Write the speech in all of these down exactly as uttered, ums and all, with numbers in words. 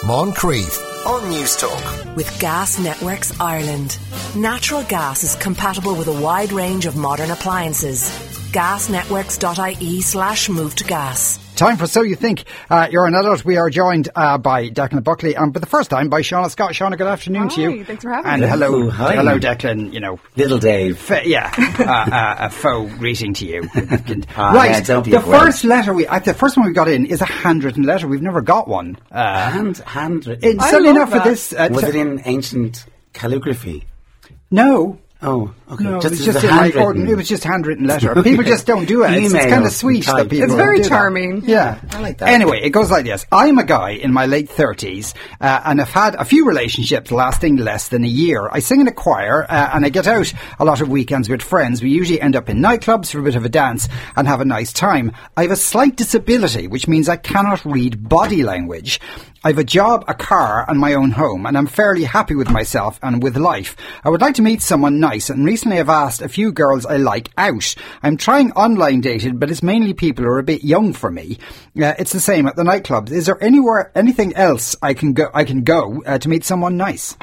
Moncrief on News Talk. With Gas Networks Ireland. Natural gas is compatible with a wide range of modern appliances. gasnetworks.ie slash move to gas. Time for So You Think. Uh, you're an adult. We are joined uh, by Declan Buckley, and for the first time by Shauna Scott. Shauna, good afternoon Hi, to you. Thanks for having and me. And hello, Hi. hello, Declan. You know, little Dave. F- yeah, uh, uh, a faux greeting to you. Ah, right, yeah, don't be the afraid. first letter we, uh, the first one we got in is a handwritten letter. We've never got one. Uh, Hand, handwritten. it's certainly love not for that. this. Uh, Was t- it in ancient calligraphy? No. Oh, okay. No, just it was as just a in my handwritten. ordin- it was just handwritten letter. People just don't do it. It's, it's Email kind of sweet type. that people It's very do that. charming. Yeah, I like that. Anyway, it goes like this. I'm a guy in my late thirties, uh, and I've had a few relationships lasting less than a year. I sing in a choir, uh, and I get out a lot of weekends with friends. We usually end up in nightclubs for a bit of a dance and have a nice time. I have a slight disability, which means I cannot read body language. I have a job, a car, and my own home, and I'm fairly happy with myself and with life. I would like to meet someone nice, and recently I've asked a few girls I like out. I'm trying online dating, but it's mainly people who are a bit young for me. Uh, it's the same at the nightclubs. Is there anywhere, anything else I can go, I can go uh, to meet someone nice?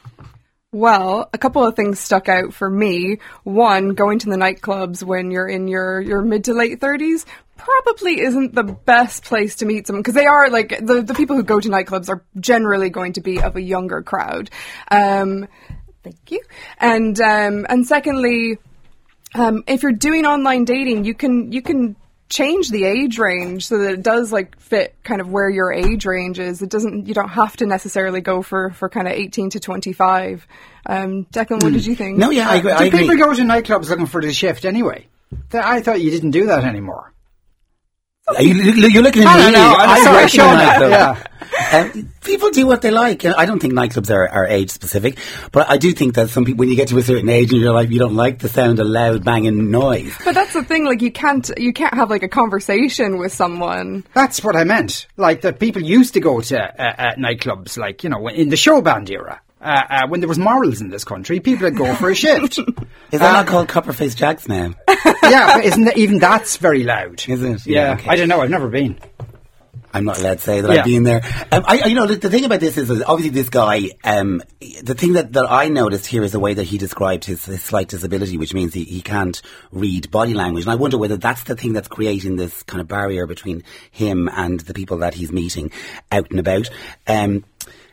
Well, a couple of things stuck out for me. One, going to the nightclubs when you're in your, your mid to late thirties probably isn't the best place to meet someone, because they are like the, the people who go to nightclubs are generally going to be of a younger crowd. Um, thank you. And um, and secondly, um, if you're doing online dating, you can you can change the age range so that it does like fit kind of where your age range is. It doesn't. You don't have to necessarily go for, for kind of eighteen to twenty-five. Um, Declan, what did you think? No, yeah, I agree. Do I agree. people go to nightclubs looking for the shift anyway? Th- I thought you didn't do that anymore. Are you, you're looking at I me. don't know. I'm sorry, working Shauna. on that, though. Yeah. Um, people do what they like. I don't think nightclubs are, are age specific, but I do think that some people, when you get to a certain age in your life, you don't like the sound of loud banging noise. But that's the thing. Like you can't you can't have like a conversation with someone. That's what I meant. Like that people used to go to uh, uh, nightclubs, like, you know, in the show band era. Uh, uh, when there was morals in this country, people would go for a shift. Is that Uh, not called Copperface Jacks now? Yeah, but isn't that, even that's very loud? Is it? Yeah, Yeah, okay. I don't know. I've never been. I'm not allowed to say that Yeah. I've been there. Um, I, I- you know, the, the thing about this is, is obviously this guy, um, the thing that, that I noticed here is the way that he described his, his slight disability, which means he, he can't read body language. And I wonder whether that's the thing that's creating this kind of barrier between him and the people that he's meeting out and about. Um,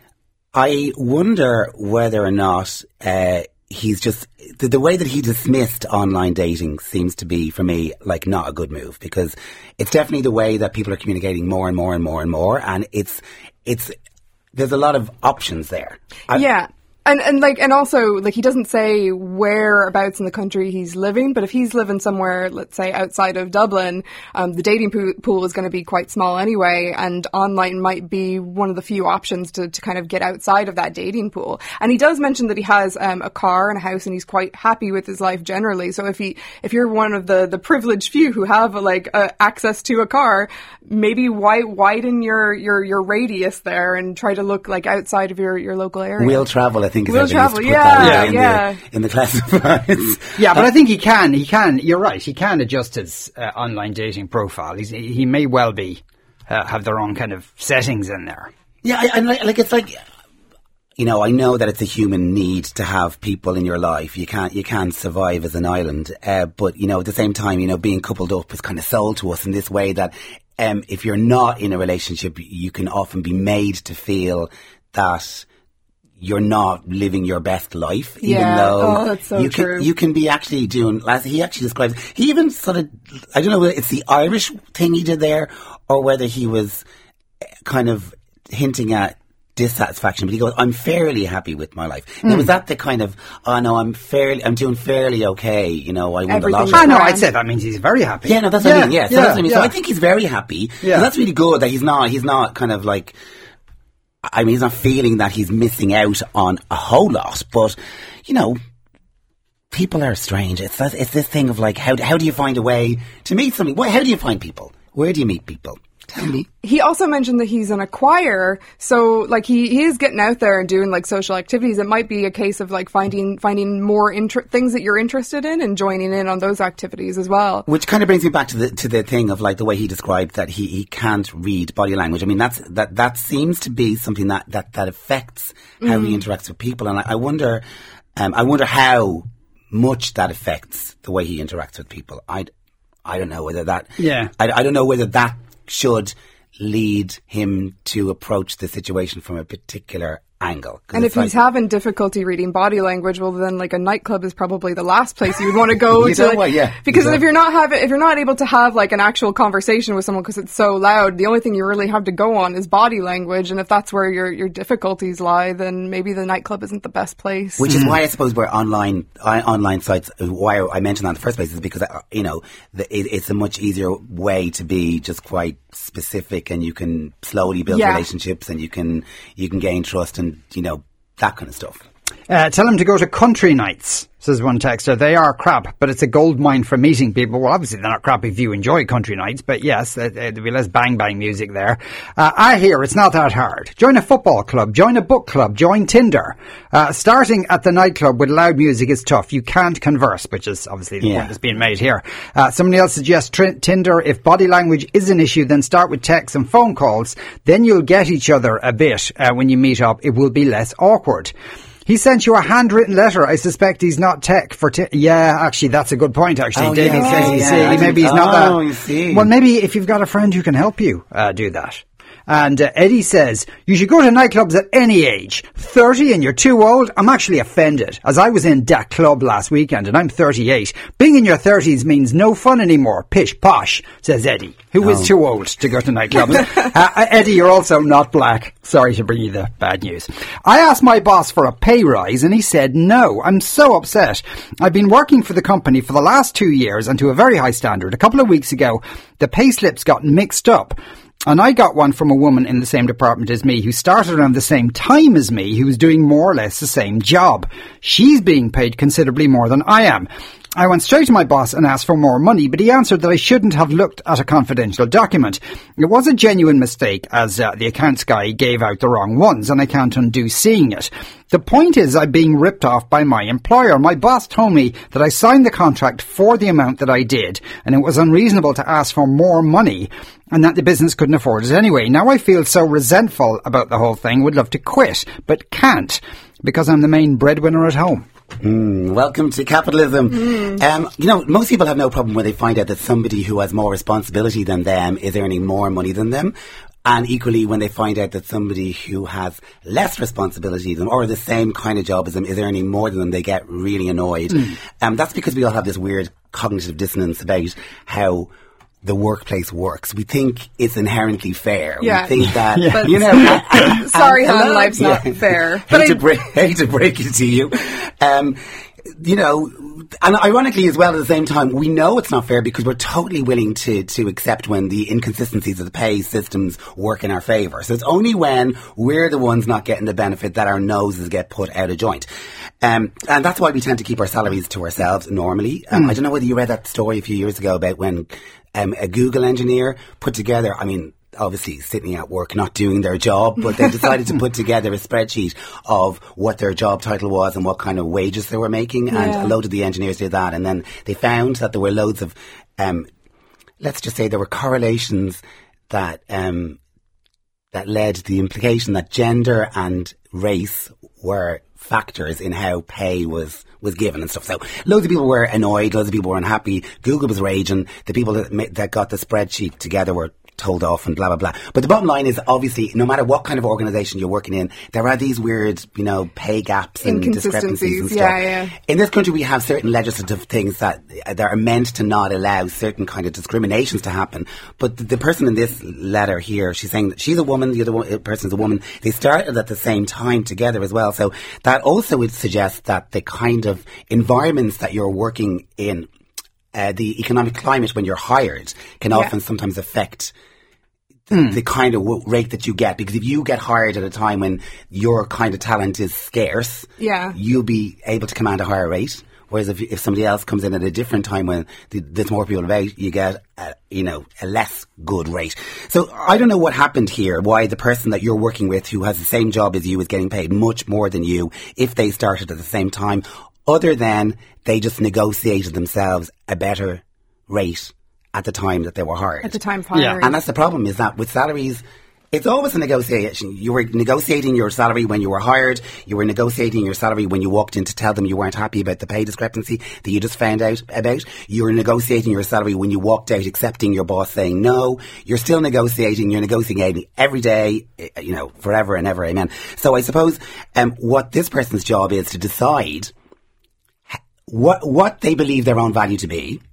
I wonder whether or not uh, he's just the, the way that he dismissed online dating seems to be, for me, like not a good move, because it's definitely the way that people are communicating more and more and more and more, and it's it's there's a lot of options there. I, Yeah. And and like and also like he doesn't say whereabouts in the country he's living, but if he's living somewhere, let's say outside of Dublin, um, the dating pool, pool is going to be quite small anyway, and online might be one of the few options to, to kind of get outside of that dating pool. And he does mention that he has um, a car and a house, and he's quite happy with his life generally. So if he if you're one of the, the privileged few who have like uh, access to a car, maybe wi- widen your, your, your radius there and try to look like outside of your, your local area. Will travel, I think, is Will how they used travel, to put yeah, that in, yeah. The, in the classifieds. Yeah, but I think he can. He can. You're right. He can adjust his uh, online dating profile. He's, he may well be uh, have their own kind of settings in there. Yeah, I, and like, like it's like, you know, I know that it's a human need to have people in your life. You can't, you can't survive as an island. Uh, but you know, at the same time, you know, being coupled up is kind of sold to us in this way that, um, if you're not in a relationship, you can often be made to feel that you're not living your best life, even Yeah. though Oh, that's so you true. can you can be actually doing. As he actually describes, he even sort of, I don't know whether it's the Irish thing he did there or whether he was kind of hinting at dissatisfaction, but he goes, I'm fairly happy with my life. Mm. Now, was that the kind of, oh no, I'm fairly, I'm doing fairly okay, you know, I won the Everything lottery. I know. grand. I'd say that means he's very happy. Yeah, no, that's what I mean. Yeah, so yeah, that's what I mean. So yeah. I think he's very happy. Yeah. So that's really good that he's not. He's not kind of like. I mean, he's not feeling that he's missing out on a whole lot. But you know, people are strange. It's that, it's this thing of like, how how do you find a way to meet somebody? Well, how do you find people? Where do you meet people? Tell me. He also mentioned that he's in a choir, so like he, he is getting out there and doing like social activities. It might be a case of like finding finding more inter- things that you're interested in and joining in on those activities as well. Which kind of brings me back to the to the thing of like the way he described that he, he can't read body language. I mean, that's that that seems to be something that that, that affects how mm. he interacts with people, and I, I wonder, um, I wonder how much that affects the way he interacts with people. I I don't know whether that. Yeah. I, I don't know whether that should lead him to approach the situation from a particular angle. And if he's like, having difficulty reading body language, well then like a nightclub is probably the last place you would want to go you to. know like, what, yeah, because exactly. if you're not having, if you're not able to have like an actual conversation with someone because it's so loud, the only thing you really have to go on is body language. And if that's where your your difficulties lie, then maybe the nightclub isn't the best place. Which is why I suppose we're online uh, online sites. Why I mentioned that in the first place is because uh, you know the, it, it's a much easier way to be just quite specific, and you can slowly build yeah. relationships, and you can you can gain trust, and you know. That kind of stuff. Uh, tell him to go to country nights, says one texter. They are crap, but it's a gold mine for meeting people. Well, obviously they're not crap if you enjoy country nights, but yes, uh, there'll be less bang-bang music there. Uh, I hear it's not that hard. Join a football club, join a book club, join Tinder. Uh, starting at the nightclub with loud music is tough. You can't converse, which is obviously the yeah. point that's being made here. Uh, somebody else suggests tr- Tinder. If body language is an issue, then start with texts and phone calls. Then you'll get each other a bit uh, when you meet up. It will be less awkward. He sent you a handwritten letter. I suspect he's not tech for... T- yeah, actually, that's a good point, actually. Oh, David yeah. says Oh, he's... yeah. Maybe he's oh, not that... Oh, you see. Well, maybe if you've got a friend who can help you, uh, do that. And uh, Eddie says, you should go to nightclubs at any age. thirty and you're too old? I'm actually offended, as I was in that club last weekend and I'm thirty-eight. Being in your thirties means no fun anymore. Pish posh, says Eddie, who oh. is too old to go to nightclubs. uh, Eddie, you're also not black. Sorry to bring you the bad news. I asked my boss for a pay rise and he said no. I'm so upset. I've been working for the company for the last two years and to a very high standard. A couple of weeks ago, the pay slips got mixed up. And I got one from a woman in the same department as me who started around the same time as me, who was doing more or less the same job. She's being paid considerably more than I am. I went straight to my boss and asked for more money, but he answered that I shouldn't have looked at a confidential document. It was a genuine mistake, as uh, the accounts guy gave out the wrong ones, and I can't undo seeing it. The point is I'm being ripped off by my employer. My boss told me that I signed the contract for the amount that I did, and it was unreasonable to ask for more money, and that the business couldn't afford it anyway. Now I feel so resentful about the whole thing, would love to quit, but can't, because I'm the main breadwinner at home. Mm, welcome to capitalism. Mm. Um, you know, most people have no problem when they find out that somebody who has more responsibility than them is earning more money than them. And equally, when they find out that somebody who has less responsibility than them, or the same kind of job as them, is earning more than them, they get really annoyed. Mm. Um, that's because we all have this weird cognitive dissonance about how the workplace works. We think it's inherently fair. Yeah. We think that, yeah. you know... and, Sorry, and, hon, life's yeah. not fair. hate, But to I, break, hate to break it to you. Um, you know, and ironically as well, at the same time, we know it's not fair because we're totally willing to, to accept when the inconsistencies of the pay systems work in our favour. So it's only when we're the ones not getting the benefit that our noses get put out of joint. Um, and that's why we tend to keep our salaries to ourselves normally. Um, mm. I don't know whether you read that story a few years ago about when um, a Google engineer put together, I mean, obviously sitting at work not doing their job, but they decided to put together a spreadsheet of what their job title was and what kind of wages they were making, yeah. and a load of the engineers did that, and then they found that there were loads of um, let's just say there were correlations that um, that led to the implication that gender and race were factors in how pay was was given and stuff. So loads of people were annoyed, loads of people were unhappy, Google was raging, the people that, that got the spreadsheet together were told off and blah, blah, blah. But the bottom line is, obviously, no matter what kind of organisation you're working in, there are these weird, you know, pay gaps and discrepancies and stuff. Yeah, yeah. In this country, we have certain legislative things that, that are meant to not allow certain kind of discriminations to happen. But the, the person in this letter here, she's saying that she's a woman, the other one, person's a woman. They started at the same time together as well. So that also would suggest that the kind of environments that you're working in, uh, the economic climate when you're hired, can yeah. often sometimes affect Mm. the kind of w- rate that you get, because if you get hired at a time when your kind of talent is scarce, yeah. you'll be able to command a higher rate. Whereas if, if somebody else comes in at a different time when th- there's more people about, you get, a, you know, a less good rate. So I don't know what happened here, why the person that you're working with who has the same job as you is getting paid much more than you if they started at the same time, other than they just negotiated themselves a better rate at the time that they were hired. At the time hired. Yeah. And that's the problem, is that with salaries, it's always a negotiation. You were negotiating your salary when you were hired. You were negotiating your salary when you walked in to tell them you weren't happy about the pay discrepancy that you just found out about. You were negotiating your salary when you walked out accepting your boss saying no. You're still negotiating. You're negotiating every day, you know, forever and ever. Amen. So I suppose um, what this person's job is to decide what what they believe their own value to be,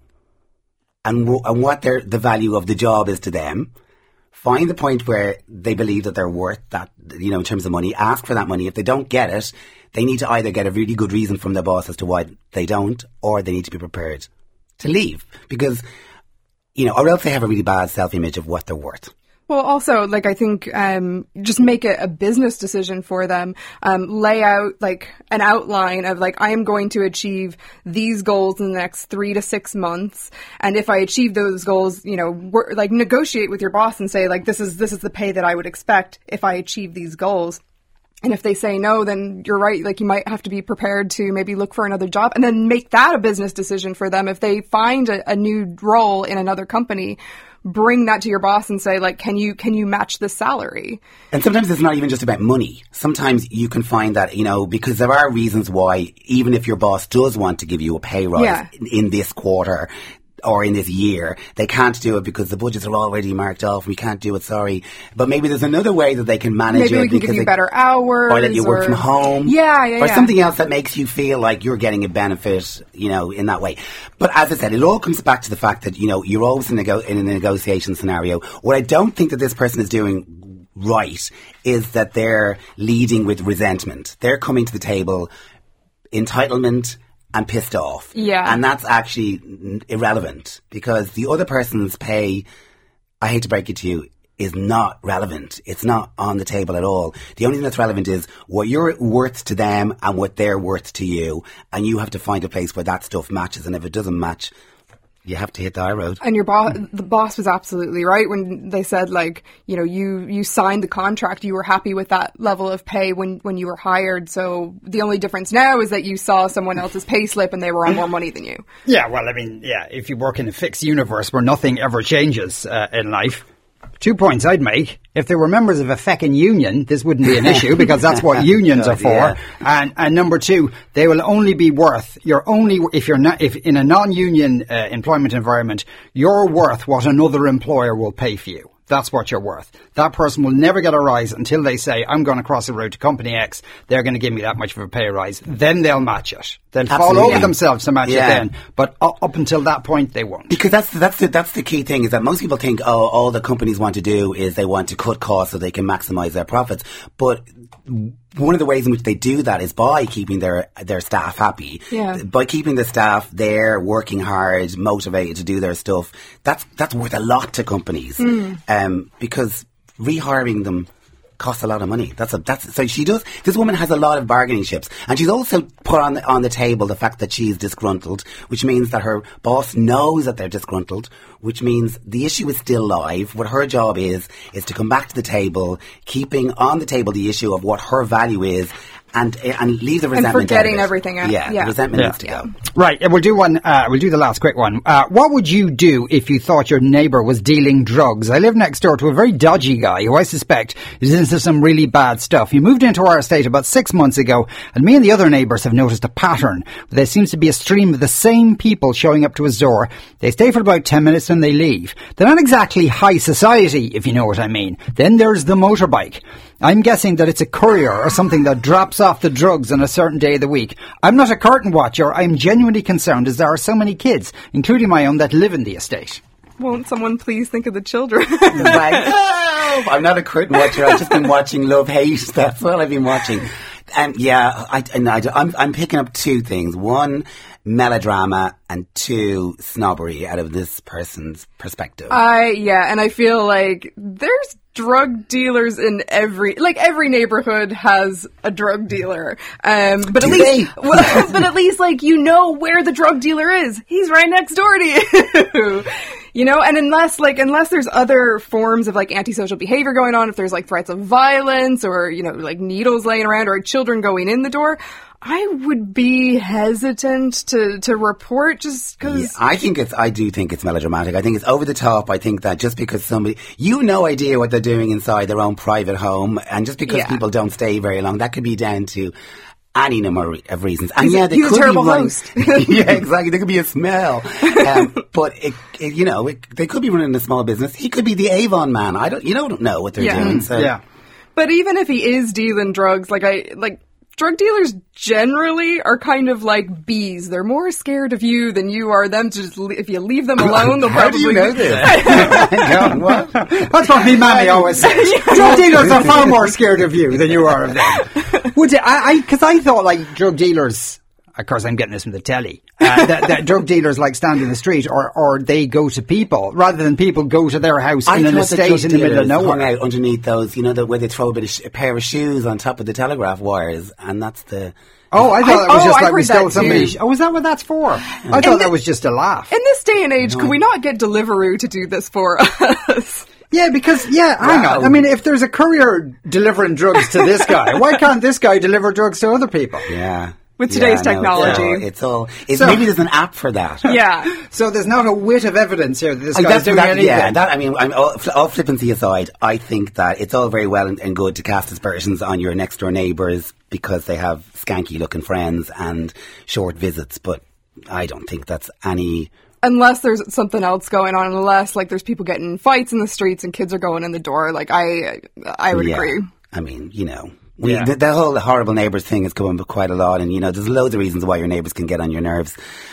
and, w- and what their the value of the job is to them. Find the point where they believe that they're worth that, you know, in terms of money. Ask for that money. If they don't get it, they need to either get a really good reason from their boss as to why they don't, or they need to be prepared to leave. Because, you know, or else they have a really bad self-image of what they're worth. Well, also, like, I think um, just make it a business decision for them. Um, lay out, like, an outline of, like, I am going to achieve these goals in the next three to six months. And if I achieve those goals, you know, work, like, negotiate with your boss and say, like, this is this is the pay that I would expect if I achieve these goals. And if they say no, then you're right. Like, you might have to be prepared to maybe look for another job and then make that a business decision for them. If they find a, a new role in another company, bring that to your boss and say, like, can you can you match this salary? And sometimes it's not even just about money. Sometimes you can find that, you know, because there are reasons why, even if your boss does want to give you a pay rise Yeah. in, in this quarter or in this year, they can't do it because the budgets are already marked off. We can't do it, sorry. But maybe there's another way that they can manage Maybe it. we can give you they- better hours. Or that you work or- from home. Yeah, yeah, Or yeah. something else that makes you feel like you're getting a benefit, you know, in that way. But as I said, it all comes back to the fact that, you know, you're always in a, nego- in a negotiation scenario. What I don't think that this person is doing right is that they're leading with resentment. They're coming to the table, entitlement and pissed off. Yeah. And that's actually n- irrelevant, because the other person's pay, I hate to break it to you, is not relevant. It's not on the table at all. The only thing that's relevant is what you're worth to them and what they're worth to you. And you have to find a place where that stuff matches. And if it doesn't match, you have to hit the high road. And your boss, the boss was absolutely right when they said, like, you know, you, you signed the contract, you were happy with that level of pay when, when you were hired. So the only difference now is that you saw someone else's pay slip and they were on more money than you. Yeah, well, I mean, yeah, if you work in a fixed universe where nothing ever changes uh, in life, two points I'd make. If they were members of a feckin' union, this wouldn't be an issue, because that's what unions God, are for. yeah. And and number two, they will only be worth, you're only, if you're not, if in a non-union uh, employment environment, you're worth what another employer will pay for you. That's what you're worth. That person will never get a rise until they say, I'm going to cross the road to company X. They're going to give me that much of a pay rise. Then they'll match it. They'll fall Absolutely. over themselves to match Yeah. it then. But uh, up until that point, they won't. Because that's that's the that's the key thing, is that most people think, oh, all the companies want to do is they want to cut costs so they can maximize their profits. But one of the ways in which they do that is by keeping their their staff happy. Yeah. By keeping the staff there, working hard, motivated to do their stuff. That's that's worth a lot to companies. Mm. Um, because rehiring them costs a lot of money. That's a that's so she does. This woman has a lot of bargaining chips, and she's also put on the, on the table the fact that she's disgruntled, which means that her boss knows that they're disgruntled, which means the issue is still live. What her job is is to come back to the table, keeping on the table the issue of what her value is, and and leave the resentment. forgetting out of it. everything out. Yeah, Yeah. the resentment Yeah. needs to go. Right, and we'll do one. Uh, we'll do the last quick one. Uh, what would you do if you thought your neighbour was dealing drugs? I live next door to a very dodgy guy who I suspect is into some really bad stuff. He moved into our estate about six months ago, and me and the other neighbours have noticed a pattern. There seems to be a stream of the same people showing up to his door. They stay for about ten minutes and they leave. They're not exactly high society, if you know what I mean. Then there's the motorbike. I'm guessing that it's a courier or something that drops off the drugs on a certain day of the week. I'm not a curtain watcher. I'm genuinely concerned, as there are so many kids, including my own, that live in the estate. Won't someone please think of the children? Like, no, I'm not a curtain watcher. I've just been watching Love Hate. That's what I've been watching. And yeah, I, and I, I'm, I'm picking up two things. One, melodrama, and two, snobbery out of this person's perspective. I, yeah, and I feel like there's drug dealers in every, like every neighborhood has a drug dealer. Um, but at Do least, well, but at least like you know where the drug dealer is. He's right next door to you. You know, and unless like unless there's other forms of like antisocial behavior going on, if there's like threats of violence or, you know, like needles laying around or children going in the door, I would be hesitant to, to report just because... Yeah, I think it's, I do think it's melodramatic. I think it's over the top. I think that just because somebody, you no idea what they're doing inside their own private home, and just because Yeah. people don't stay very long, that could be down to any number of reasons. And He's a- yeah, they he's a could terrible be running, host. yeah, exactly. There could be a smell. Um, but it, it, you know, it, they could be running a small business. He could be the Avon man. I don't, you don't know what they're Yeah. doing. So. Yeah. But even if he is dealing drugs, like I like drug dealers generally are kind of like bees. They're more scared of you than you are them. To just le- if you leave them alone, they'll How probably do you know this? God, what? That's what me mammy always says. Drug dealers are far more scared of you than you are of them. Would you, I, because I, I thought like drug dealers, of course I'm getting this from the telly, uh, that, that drug dealers like stand in the street or, or they go to people rather than people go to their house I in an thought the estate drug in the middle of dealers hung nowhere. out underneath those, you know, the, where they throw a, bit of sh- a pair of shoes on top of the telegraph wires, and that's the... Oh, I thought I- it was oh, just I've like we heard stole that somebody's. too. Oh, is that what that's for? I thought And that the- was just a laugh. in this day and age, could we not get Deliveroo to do this for us? Yeah, because, yeah, hang Wow. on. I mean, if there's a courier delivering drugs to this guy, why can't this guy deliver drugs to other people? Yeah. With Yeah, today's no, technology. It's all... It's all it's, So- maybe there's an app for that. Yeah. So there's not a whit of evidence here that this Like, guy's that's- doing that- anything. Yeah, that, I mean, I'm, all, all flippancy aside, I think that it's all very well and, and good to cast aspersions on your next door neighbours because they have skanky looking friends and short visits, but I don't think that's any... Unless there's something else going on, unless like there's people getting in fights in the streets and kids are going in the door, like I, I would yeah. agree. I mean, you know, we, Yeah. the, the whole horrible neighbours thing is going up quite a lot, and you know, there's loads of reasons why your neighbours can get on your nerves.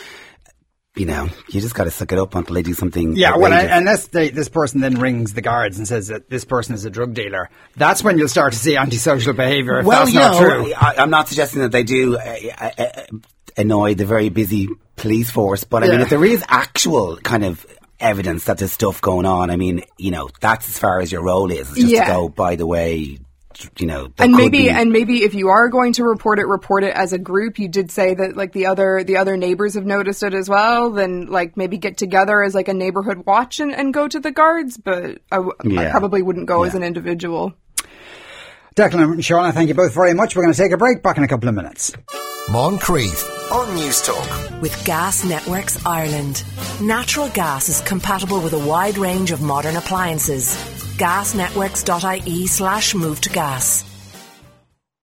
You know, you just got to suck it up until they do something. Yeah, well, outrageous. unless they, this person then rings the guards and says that this person is a drug dealer, that's when you'll start to see antisocial behaviour. If well, that's you not know, true. I, I'm not suggesting that they do uh, uh, uh, annoy the very busy police force, but I mean, Yeah. if there is actual kind of evidence that there's stuff going on, I mean, you know, that's as far as your role is. It's just Yeah. to go, by the way, you know, there And could maybe be- and maybe if you are going to report it, report it as a group. You did say that like the other the other neighbors have noticed it as well. Then like maybe get together as like a neighborhood watch and, and go to the guards. But I, w- I Yeah. probably wouldn't go as Yeah. an individual. Declan and Shauna, thank you both very much. We're going to take a break. Back in a couple of minutes. Moncrief on News Talk. With Gas Networks Ireland. Natural gas is compatible with a wide range of modern appliances. gasnetworks.ie slash move to gas.